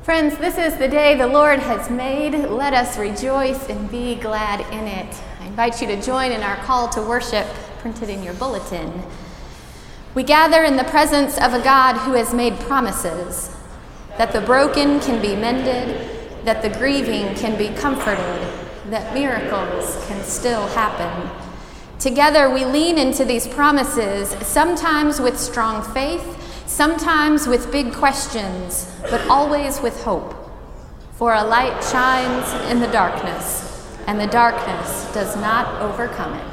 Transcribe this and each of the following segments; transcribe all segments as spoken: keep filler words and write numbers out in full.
Friends, this is the day the Lord has made. Let us rejoice and be glad in it. I invite you to join in our call to worship printed in your bulletin. We gather in the presence of a God who has made promises that the broken can be mended, that the grieving can be comforted, that miracles can still happen. Together we lean into these promises, sometimes with strong faith, sometimes with big questions, but always with hope. For a light shines in the darkness, and the darkness does not overcome it.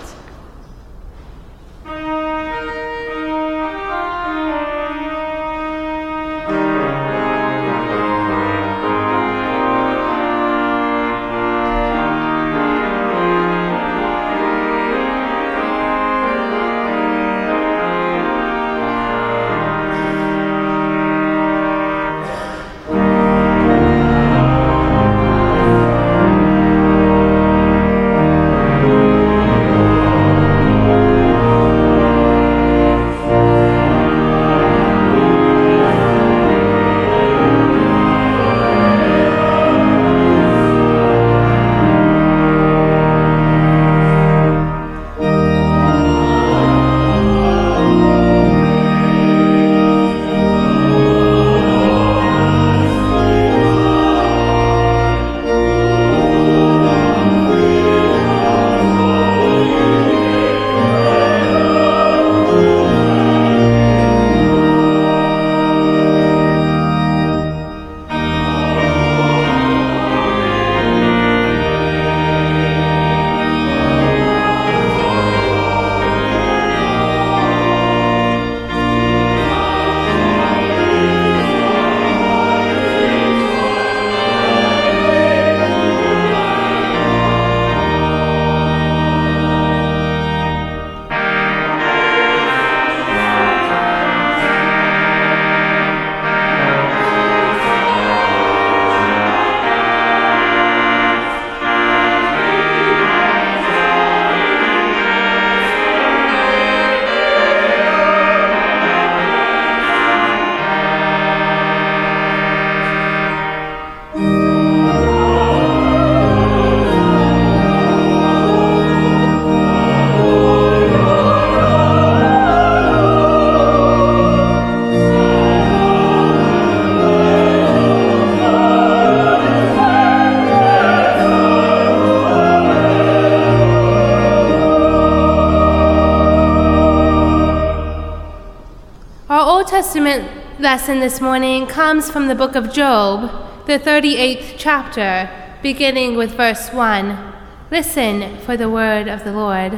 Testament lesson this morning comes from the book of Job, the thirty-eighth chapter, beginning with verse one. Listen for the word of the Lord.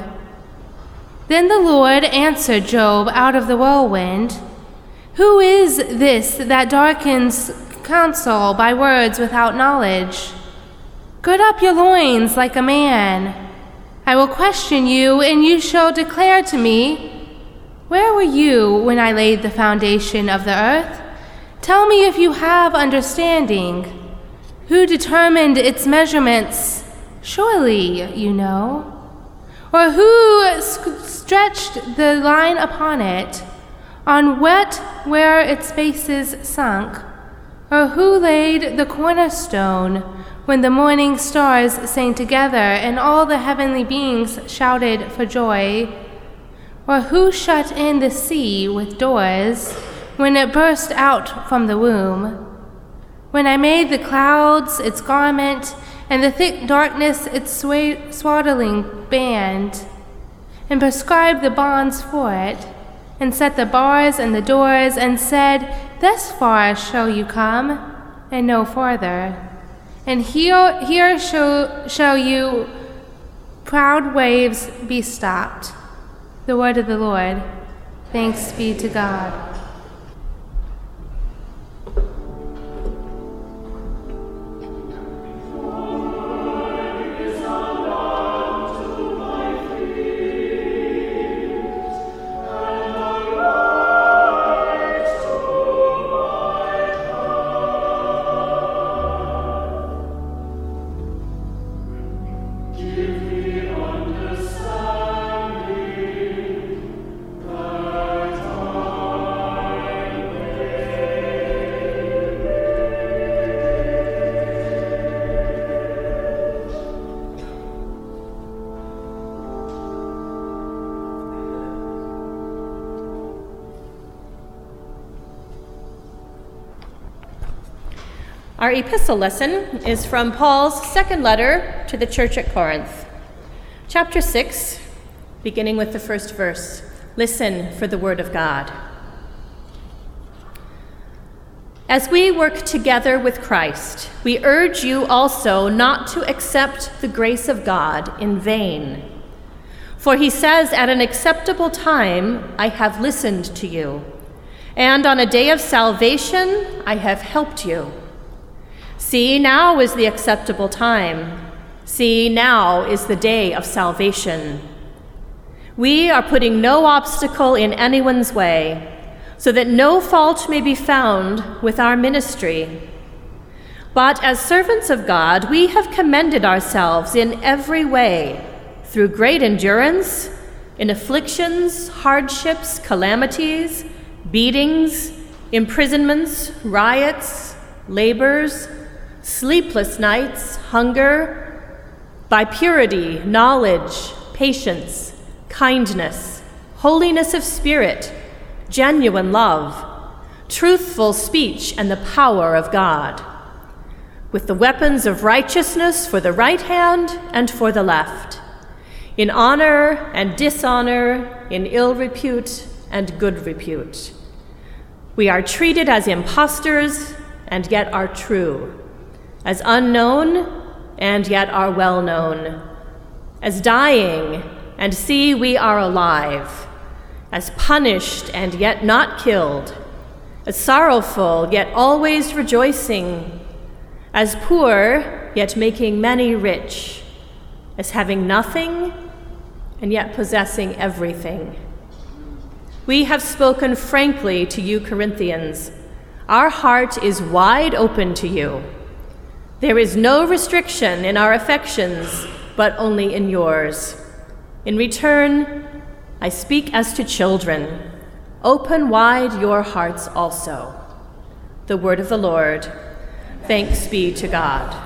Then the Lord answered Job out of the whirlwind, "Who is this that darkens counsel by words without knowledge? Gird up your loins like a man. I will question you, and you shall declare to me, where were you when I laid the foundation of the earth? Tell me if you have understanding. Who determined its measurements? Surely you know. Or who stretched the line upon it, on what where its bases sunk? Or who laid the cornerstone when the morning stars sang together and all the heavenly beings shouted for joy? Or who shut in the sea with doors when it burst out from the womb? When I made the clouds its garment and the thick darkness its swaddling band, and prescribed the bonds for it, and set the bars and the doors, and said, thus far shall you come, and no farther. And here, here shall, shall you proud waves be stopped. The word of the Lord. Thanks be to God. Understanding that Our epistle lesson is from Paul's second letter to the church at Corinth, chapter six, beginning with the first verse. Listen for the word of God. As we work together with Christ, we urge you also not to accept the grace of God in vain. For he says, at an acceptable time, I have listened to you, and on a day of salvation, I have helped you. See, now is the acceptable time. See, now is the day of salvation. We are putting no obstacle in anyone's way, so that no fault may be found with our ministry. But as servants of God, we have commended ourselves in every way, through great endurance, in afflictions, hardships, calamities, beatings, imprisonments, riots, labors, sleepless nights, hunger, by purity, knowledge, patience, kindness, holiness of spirit, genuine love, truthful speech, and the power of God, with the weapons of righteousness for the right hand and for the left, in honor and dishonor, in ill repute and good repute. We are treated as impostors and yet are true, as unknown and yet are well known, as dying and see we are alive, as punished and yet not killed, as sorrowful yet always rejoicing, as poor yet making many rich, as having nothing and yet possessing everything. We have spoken frankly to you, Corinthians. Our heart is wide open to you. There is no restriction in our affections, but only in yours. In return, I speak as to children. Open wide your hearts also. The word of the Lord. Thanks be to God.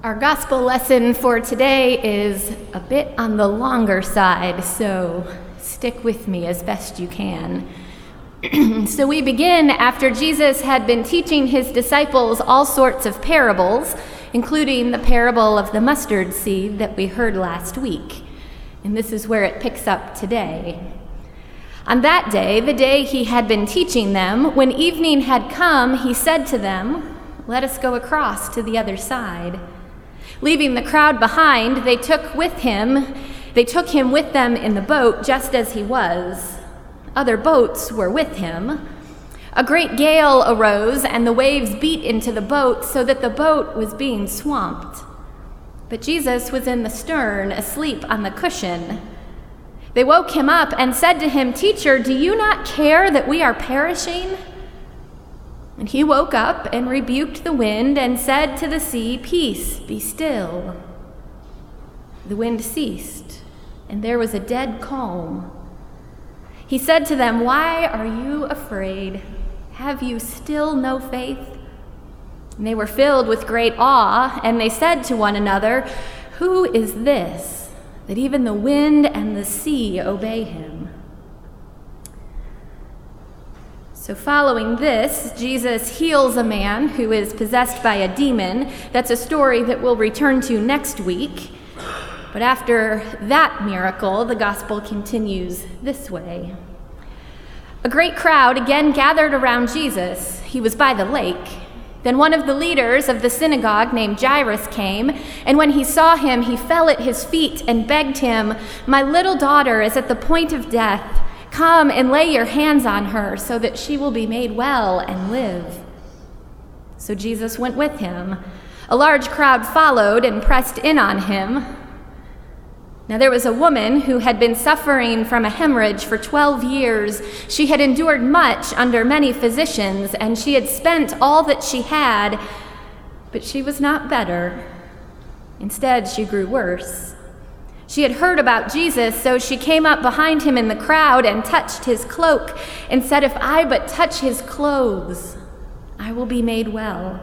Our gospel lesson for today is a bit on the longer side, so stick with me as best you can. So we begin after Jesus had been teaching his disciples all sorts of parables, including the parable of the mustard seed that we heard last week. And this is where it picks up today. On that day, the day he had been teaching them, when evening had come, he said to them, "Let us go across to the other side." Leaving the crowd behind, they took with him, they took him with them in the boat just as he was. Other boats were with him. A great gale arose, and the waves beat into the boat so that the boat was being swamped. But Jesus was in the stern, asleep on the cushion. They woke him up and said to him, "Teacher, do you not care that we are perishing?" And he woke up and rebuked the wind and said to the sea, "Peace, be still." The wind ceased, and there was a dead calm. He said to them, "Why are you afraid? Have you still no faith?" And they were filled with great awe, and they said to one another, "Who is this, that even the wind and the sea obey him?" So following this, Jesus heals a man who is possessed by a demon. That's a story that we'll return to next week. But after that miracle, the gospel continues this way. A great crowd again gathered around Jesus. He was by the lake. Then one of the leaders of the synagogue named Jairus came, and when he saw him, he fell at his feet and begged him, "My little daughter is at the point of death. Come and lay your hands on her so that she will be made well and live." So Jesus went with him. A large crowd followed and pressed in on him. Now there was a woman who had been suffering from a hemorrhage for twelve years. She had endured much under many physicians, and she had spent all that she had, but she was not better. Instead, she grew worse. She had heard about Jesus, so she came up behind him in the crowd and touched his cloak and said, "If I but touch his clothes, I will be made well."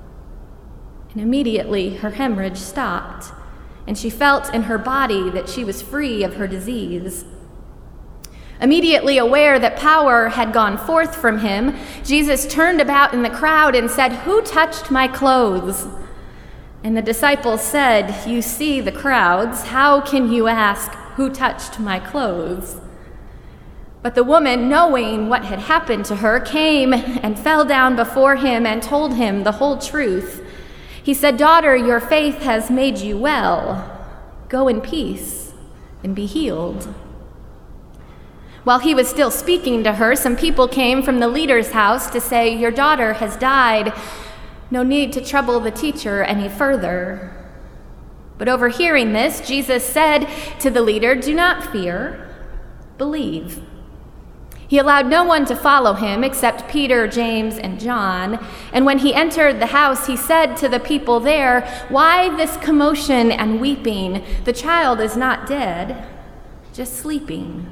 And immediately her hemorrhage stopped, and she felt in her body that she was free of her disease. Immediately aware that power had gone forth from him, Jesus turned about in the crowd and said, "Who touched my clothes?" And the disciples said, "You see the crowds. How can you ask, 'Who touched my clothes?'" But the woman, knowing what had happened to her, came and fell down before him and told him the whole truth. He said, "Daughter, your faith has made you well. Go in peace and be healed." While he was still speaking to her, some people came from the leader's house to say, "Your daughter has died. No need to trouble the teacher any further." But overhearing this, Jesus said to the leader, "Do not fear, believe." He allowed no one to follow him except Peter, James, and John. And when he entered the house, he said to the people there, "Why this commotion and weeping? The child is not dead, just sleeping."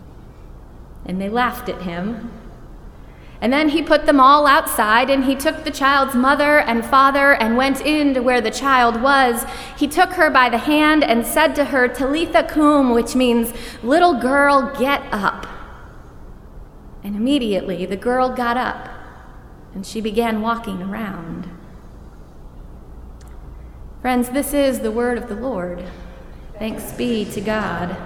And they laughed at him. And then he put them all outside, and he took the child's mother and father and went in to where the child was. He took her by the hand and said to her, "Talitha cum," which means, "Little girl, get up." And immediately the girl got up, and she began walking around. Friends, this is the word of the Lord. Thanks be to God.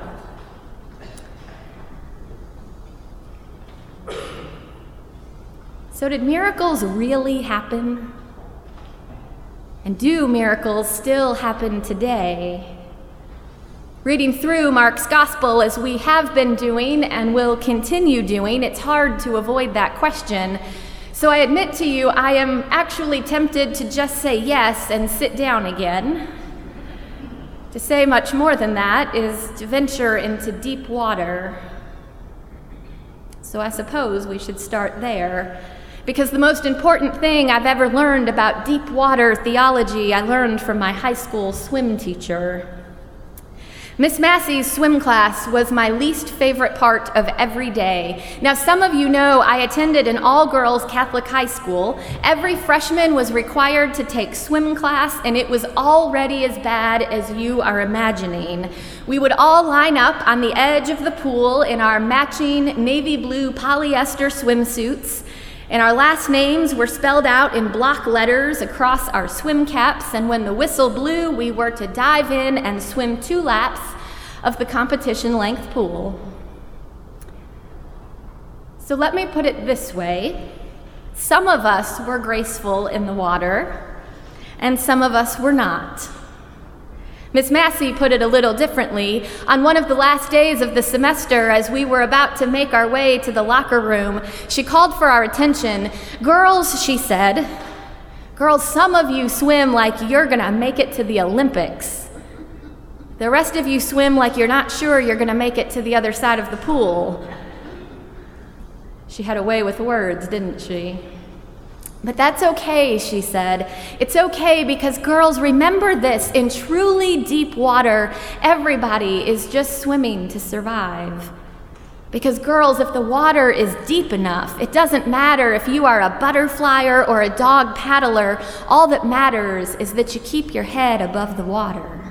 So did miracles really happen? And do miracles still happen today? Reading through Mark's gospel, as we have been doing and will continue doing, it's hard to avoid that question. So I admit to you, I am actually tempted to just say yes and sit down again. To say much more than that is to venture into deep water. So I suppose we should start there. Because the most important thing I've ever learned about deep water theology, I learned from my high school swim teacher. Miss Massey's swim class was my least favorite part of every day. Now, some of you know I attended an all-girls Catholic high school. Every freshman was required to take swim class, and it was already as bad as you are imagining. We would all line up on the edge of the pool in our matching navy blue polyester swimsuits, and our last names were spelled out in block letters across our swim caps, and when the whistle blew, we were to dive in and swim two laps of the competition length pool. So let me put it this way. Some of us were graceful in the water, and some of us were not. Miss Massey put it a little differently. On one of the last days of the semester, as we were about to make our way to the locker room, she called for our attention. "Girls," she said, "girls, some of you swim like you're gonna make it to the Olympics. The rest of you swim like you're not sure you're gonna make it to the other side of the pool." She had a way with words, didn't she? But that's okay, she said. It's okay because, girls, remember this, in truly deep water, everybody is just swimming to survive. Because, girls, if the water is deep enough, it doesn't matter if you are a butterflyer or a dog paddler. All that matters is that you keep your head above the water.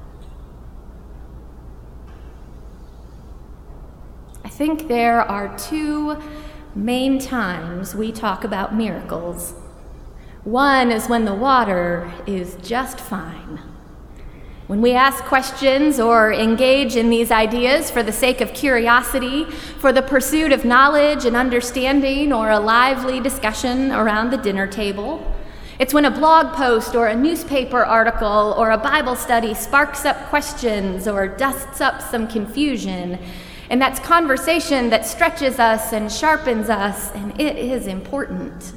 I think there are two main times we talk about miracles. One is when the water is just fine. When we ask questions or engage in these ideas for the sake of curiosity, for the pursuit of knowledge and understanding, or a lively discussion around the dinner table. It's when a blog post or a newspaper article or a Bible study sparks up questions or dusts up some confusion. And that's conversation that stretches us and sharpens us, and it is important.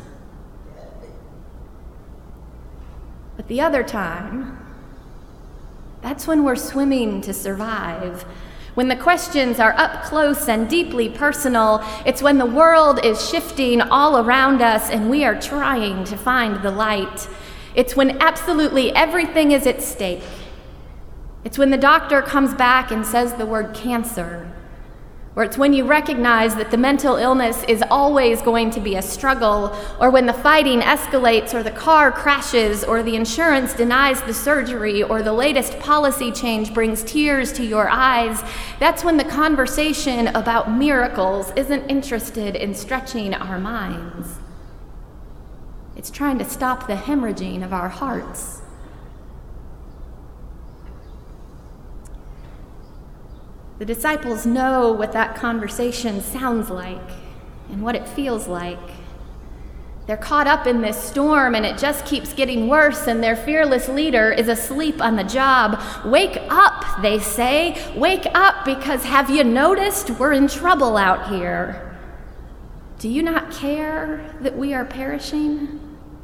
But the other time, that's when we're swimming to survive. When the questions are up close and deeply personal, it's when the world is shifting all around us and we are trying to find the light. It's when absolutely everything is at stake. It's when the doctor comes back and says the word cancer. Or it's when you recognize that the mental illness is always going to be a struggle, or when the fighting escalates, or the car crashes, or the insurance denies the surgery, or the latest policy change brings tears to your eyes. That's when the conversation about miracles isn't interested in stretching our minds. It's trying to stop the hemorrhaging of our hearts. The disciples know what that conversation sounds like and what it feels like. They're caught up in this storm and it just keeps getting worse, and their fearless leader is asleep on the job. "Wake up," they say. "Wake up, because have you noticed we're in trouble out here? Do you not care that we are perishing?"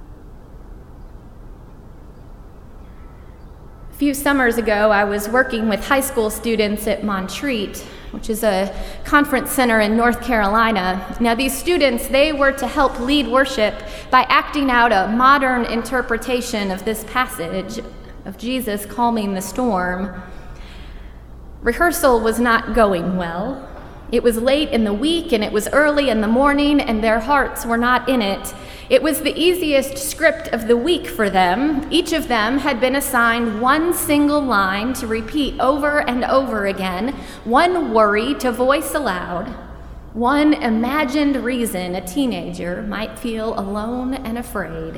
A few summers ago, I was working with high school students at Montreat, which is a conference center in North Carolina. Now, these students, they were to help lead worship by acting out a modern interpretation of this passage of Jesus calming the storm. Rehearsal was not going well. It was late in the week and it was early in the morning, and their hearts were not in it. It was the easiest script of the week for them. Each of them had been assigned one single line to repeat over and over again, one worry to voice aloud, one imagined reason a teenager might feel alone and afraid.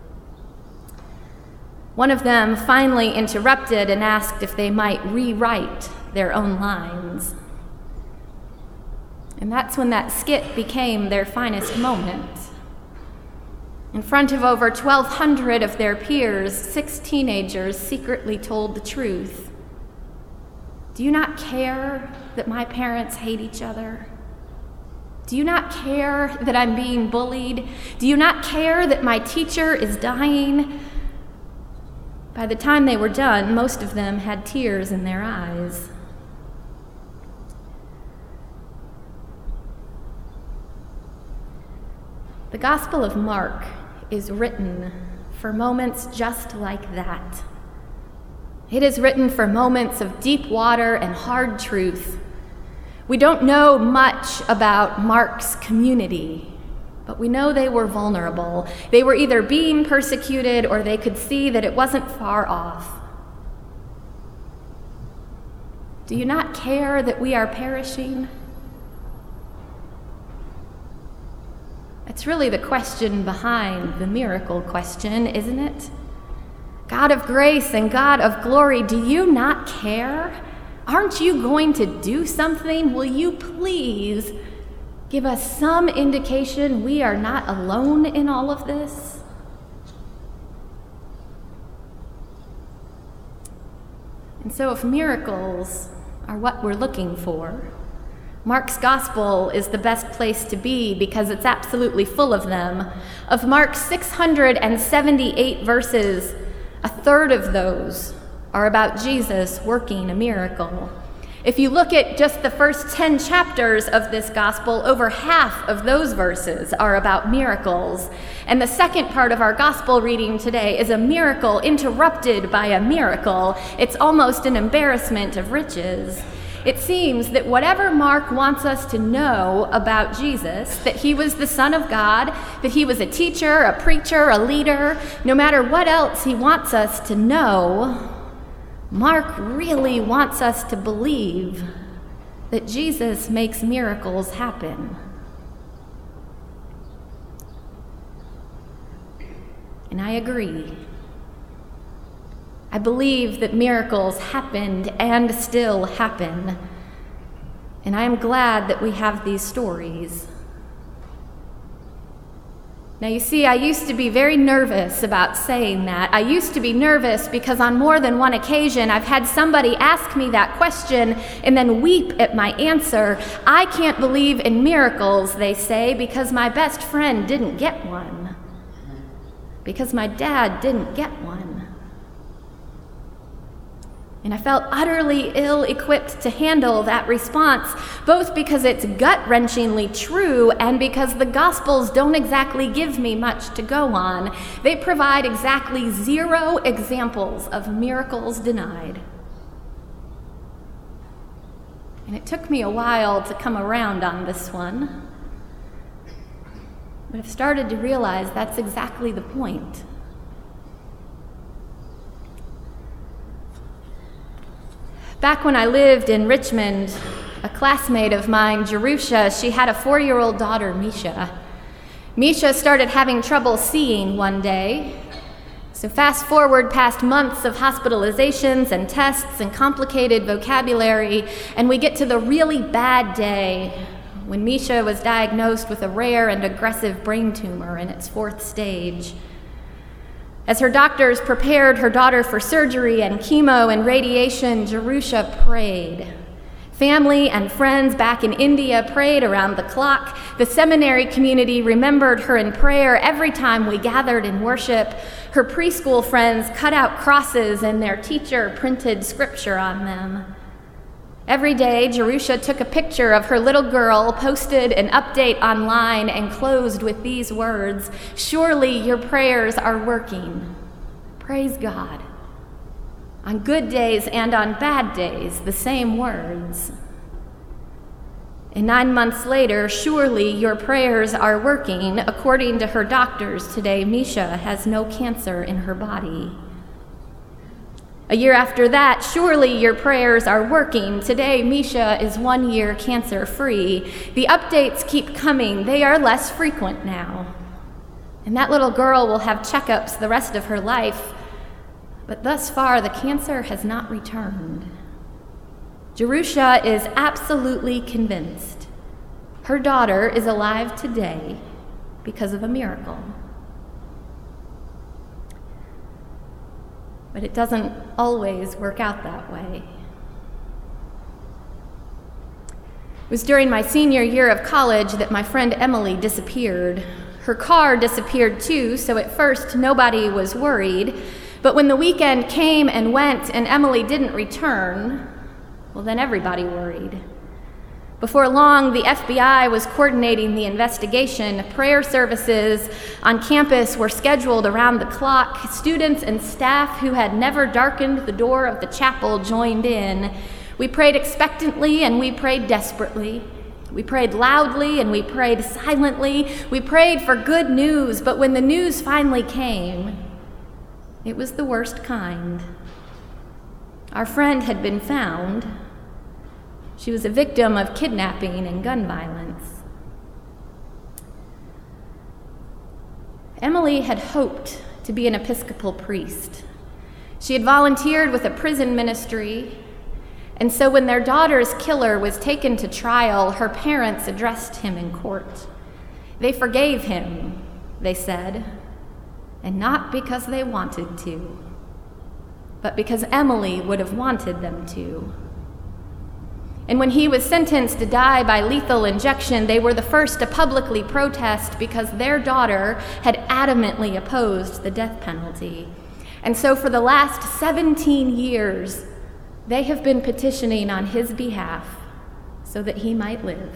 One of them finally interrupted and asked if they might rewrite their own lines. And that's when that skit became their finest moment. In front of over twelve hundred of their peers, six teenagers secretly told the truth. "Do you not care that my parents hate each other? Do you not care that I'm being bullied? Do you not care that my teacher is dying?" By the time they were done, most of them had tears in their eyes. The Gospel of Mark is written for moments just like that. It is written for moments of deep water and hard truth. We don't know much about Mark's community, but we know they were vulnerable. They were either being persecuted or they could see that it wasn't far off. Do you not care that we are perishing? It's really the question behind the miracle question, isn't it? God of grace and God of glory, do you not care? Aren't you going to do something? Will you please give us some indication we are not alone in all of this? And so if miracles are what we're looking for, Mark's gospel is the best place to be because it's absolutely full of them. Of Mark's six hundred seventy-eight verses, a third of those are about Jesus working a miracle. If you look at just the first ten chapters of this gospel, over half of those verses are about miracles. And the second part of our gospel reading today is a miracle interrupted by a miracle. It's almost an embarrassment of riches. It seems that whatever Mark wants us to know about Jesus, that he was the Son of God, that he was a teacher, a preacher, a leader, no matter what else he wants us to know, Mark really wants us to believe that Jesus makes miracles happen. And I agree. I believe that miracles happened and still happen. And I am glad that we have these stories. Now, you see, I used to be very nervous about saying that. I used to be nervous because on more than one occasion, I've had somebody ask me that question and then weep at my answer. I can't believe in miracles, they say, because my best friend didn't get one. Because my dad didn't get one. And I felt utterly ill-equipped to handle that response, both because it's gut-wrenchingly true and because the Gospels don't exactly give me much to go on. They provide exactly zero examples of miracles denied. And it took me a while to come around on this one, but I've started to realize that's exactly the point. Back when I lived in Richmond, a classmate of mine, Jerusha, she had a four-year-old daughter, Misha. Misha started having trouble seeing one day. So fast forward past months of hospitalizations and tests and complicated vocabulary, and we get to the really bad day when Misha was diagnosed with a rare and aggressive brain tumor in its fourth stage. As her doctors prepared her daughter for surgery and chemo and radiation, Jerusha prayed. Family and friends back in India prayed around the clock. The seminary community remembered her in prayer every time we gathered in worship. Her preschool friends cut out crosses and their teacher printed scripture on them. Every day, Jerusha took a picture of her little girl, posted an update online, and closed with these words, "Surely your prayers are working. Praise God." On good days and on bad days, the same words. And nine months later, surely your prayers are working. According to her doctors today, Misha has no cancer in her body. A year after that, surely your prayers are working. Today, Misha is one year cancer-free. The updates keep coming. They are less frequent now. And that little girl will have checkups the rest of her life. But thus far, the cancer has not returned. Jerusha is absolutely convinced her daughter is alive today because of a miracle. But it doesn't always work out that way. It was during my senior year of college that my friend Emily disappeared. Her car disappeared too, so at first nobody was worried. But when the weekend came and went and Emily didn't return, well, then everybody worried. Before long, the F B I was coordinating the investigation. Prayer services on campus were scheduled around the clock. Students and staff who had never darkened the door of the chapel joined in. We prayed expectantly and we prayed desperately. We prayed loudly and we prayed silently. We prayed for good news, but when the news finally came, it was the worst kind. Our friend had been found. She was a victim of kidnapping and gun violence. Emily had hoped to be an Episcopal priest. She had volunteered with a prison ministry, and so when their daughter's killer was taken to trial, her parents addressed him in court. They forgave him, they said, and not because they wanted to, but because Emily would have wanted them to. And when he was sentenced to die by lethal injection, they were the first to publicly protest because their daughter had adamantly opposed the death penalty. And so for the last seventeen years, they have been petitioning on his behalf so that he might live.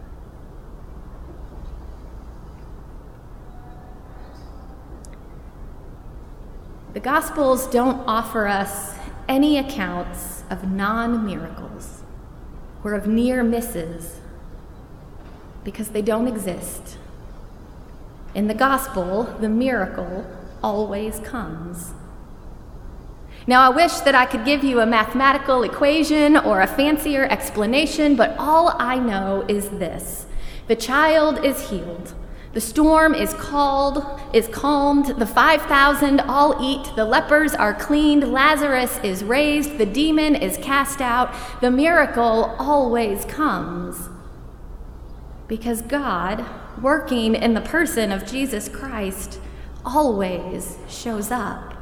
The Gospels don't offer us any accounts of non-miracles or of near misses because they don't exist. In the gospel, the miracle always comes. Now, I wish that I could give you a mathematical equation or a fancier explanation, but all I know is this: the child is healed, the storm is called, is calmed, the five thousand all eat, the lepers are cleaned, Lazarus is raised, the demon is cast out. The miracle always comes because God, working in the person of Jesus Christ, always shows up.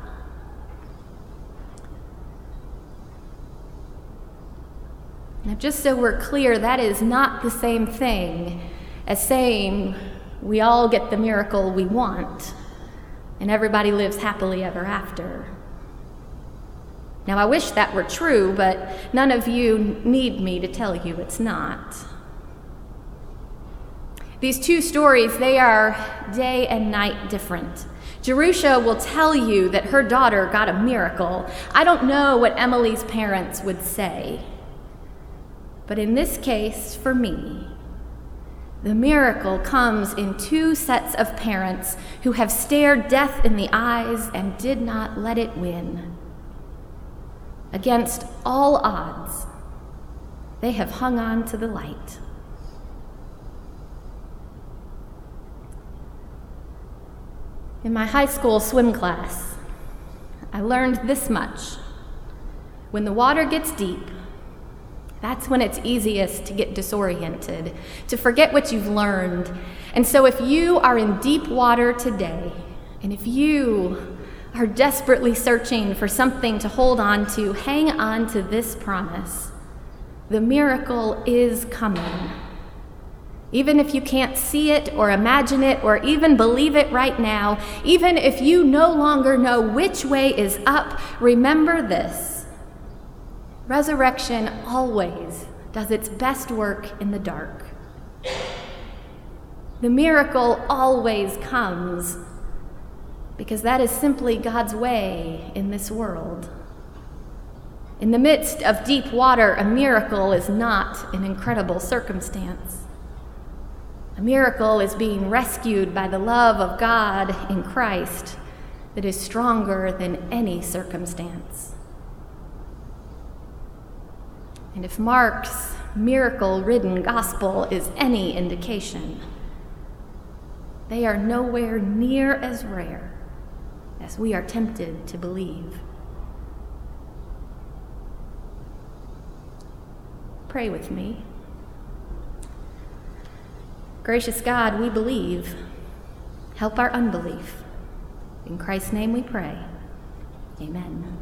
Now, just so we're clear, that is not the same thing as saying we all get the miracle we want and everybody lives happily ever after. Now, I wish that were true, but none of you need me to tell you it's not. These two stories, they are day and night different. Jerusha will tell you that her daughter got a miracle. I don't know what Emily's parents would say. But in this case, for me, the miracle comes in two sets of parents who have stared death in the eyes and did not let it win. Against all odds, they have hung on to the light. In my high school swim class, I learned this much. When the water gets deep, that's when it's easiest to get disoriented, to forget what you've learned. And so if you are in deep water today, and if you are desperately searching for something to hold on to, hang on to this promise. The miracle is coming. Even if you can't see it or imagine it or even believe it right now, even if you no longer know which way is up, remember this. Resurrection always does its best work in the dark. The miracle always comes because that is simply God's way in this world. In the midst of deep water, a miracle is not an incredible circumstance. A miracle is being rescued by the love of God in Christ that is stronger than any circumstance. And if Mark's miracle-ridden gospel is any indication, they are nowhere near as rare as we are tempted to believe. Pray with me. Gracious God, we believe. Help our unbelief. In Christ's name we pray. Amen.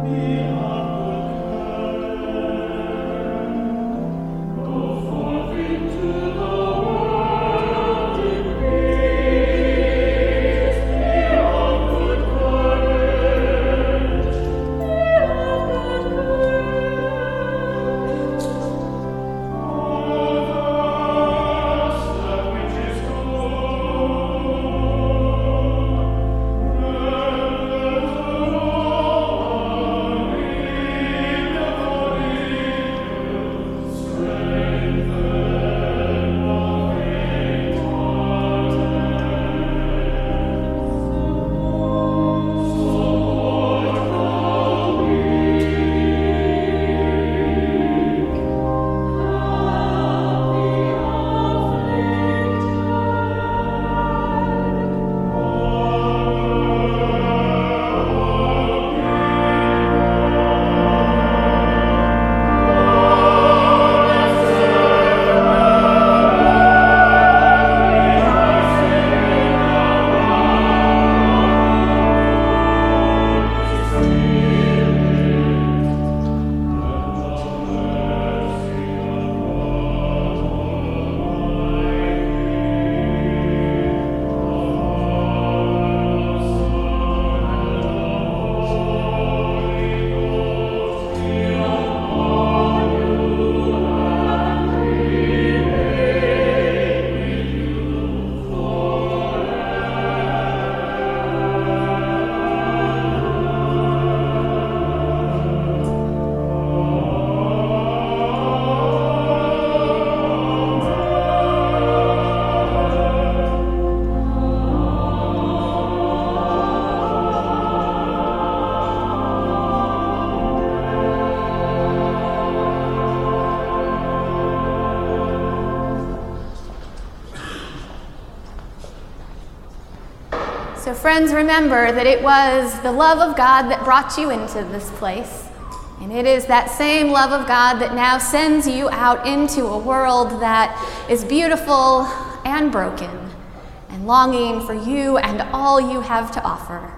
So friends, remember that it was the love of God that brought you into this place. And it is that same love of God that now sends you out into a world that is beautiful and broken and longing for you and all you have to offer.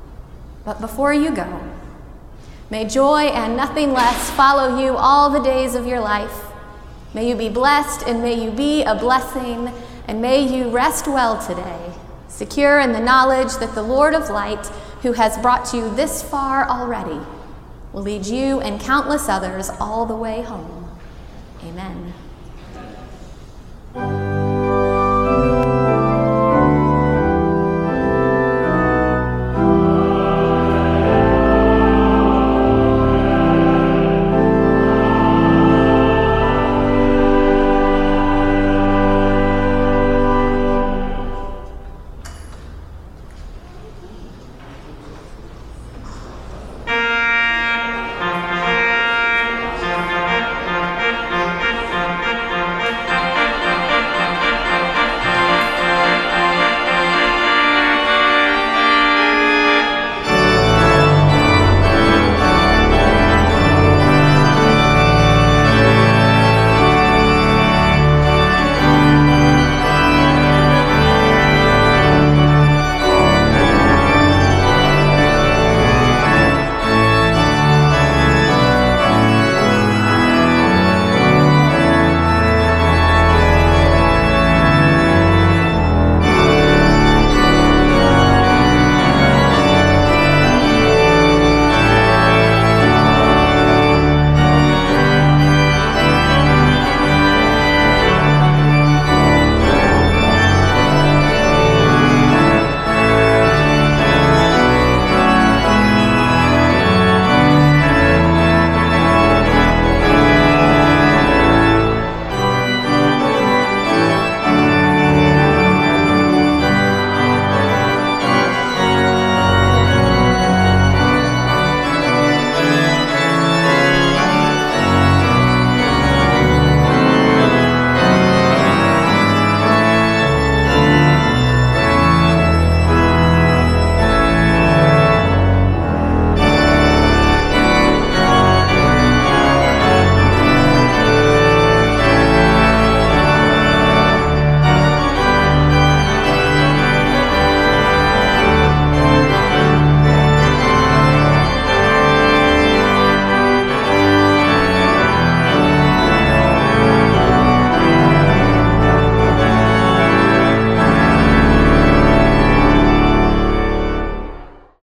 But before you go, may joy and nothing less follow you all the days of your life. May you be blessed and may you be a blessing, and may you rest well today, secure in the knowledge that the Lord of light, who has brought you this far already, will lead you and countless others all the way home. Amen.